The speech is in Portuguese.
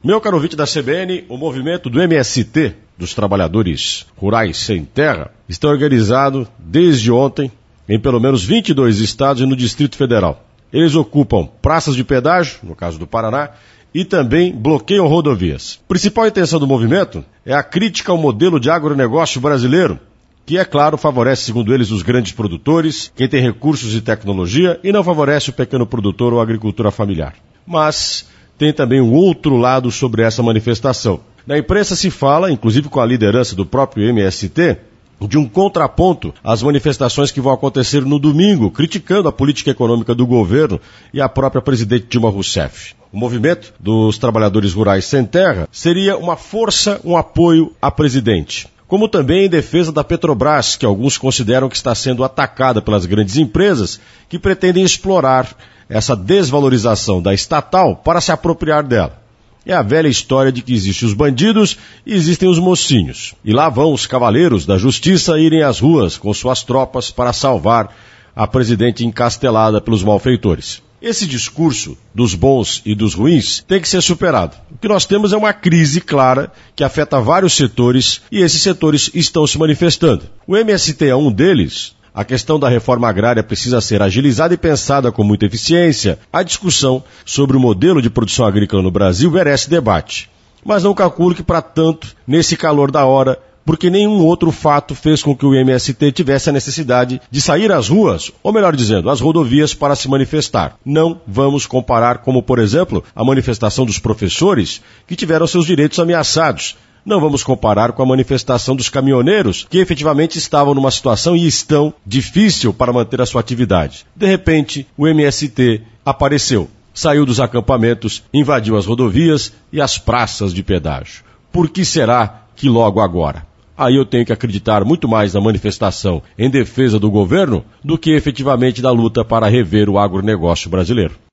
Meu caro ouvinte da CBN, o movimento do MST, dos Trabalhadores Rurais Sem Terra, está organizado desde ontem em pelo menos 22 estados e no Distrito Federal. Eles ocupam praças de pedágio, no caso do Paraná, e também bloqueiam rodovias. A principal intenção do movimento é a crítica ao modelo de agronegócio brasileiro, que, é claro, favorece, segundo eles, os grandes produtores, quem tem recursos e tecnologia, e não favorece o pequeno produtor ou a agricultura familiar. Mas tem também um outro lado sobre essa manifestação. Na imprensa se fala, inclusive com a liderança do próprio MST, de um contraponto às manifestações que vão acontecer no domingo, criticando a política econômica do governo e a própria presidente Dilma Rousseff. O movimento dos Trabalhadores Rurais Sem Terra seria uma força, um apoio à presidente. Como também em defesa da Petrobras, que alguns consideram que está sendo atacada pelas grandes empresas que pretendem explorar essa desvalorização da estatal para se apropriar dela. É a velha história de que existem os bandidos e existem os mocinhos. E lá vão os cavaleiros da justiça irem às ruas com suas tropas para salvar a presidente encastelada pelos malfeitores. Esse discurso dos bons e dos ruins tem que ser superado. O que nós temos é uma crise clara que afeta vários setores e esses setores estão se manifestando. O MST é um deles. A questão da reforma agrária precisa ser agilizada e pensada com muita eficiência. A discussão sobre o modelo de produção agrícola no Brasil merece debate. Mas não calculo que para tanto, nesse calor da hora, porque nenhum outro fato fez com que o MST tivesse a necessidade de sair às ruas, ou melhor dizendo, às rodovias para se manifestar. Não vamos comparar como, por exemplo, a manifestação dos professores que tiveram seus direitos ameaçados. Não vamos comparar com a manifestação dos caminhoneiros, que efetivamente estavam numa situação e estão difícil para manter a sua atividade. De repente, o MST apareceu, saiu dos acampamentos, invadiu as rodovias e as praças de pedágio. Por que será que logo agora? Aí eu tenho que acreditar muito mais na manifestação em defesa do governo do que efetivamente da luta para rever o agronegócio brasileiro.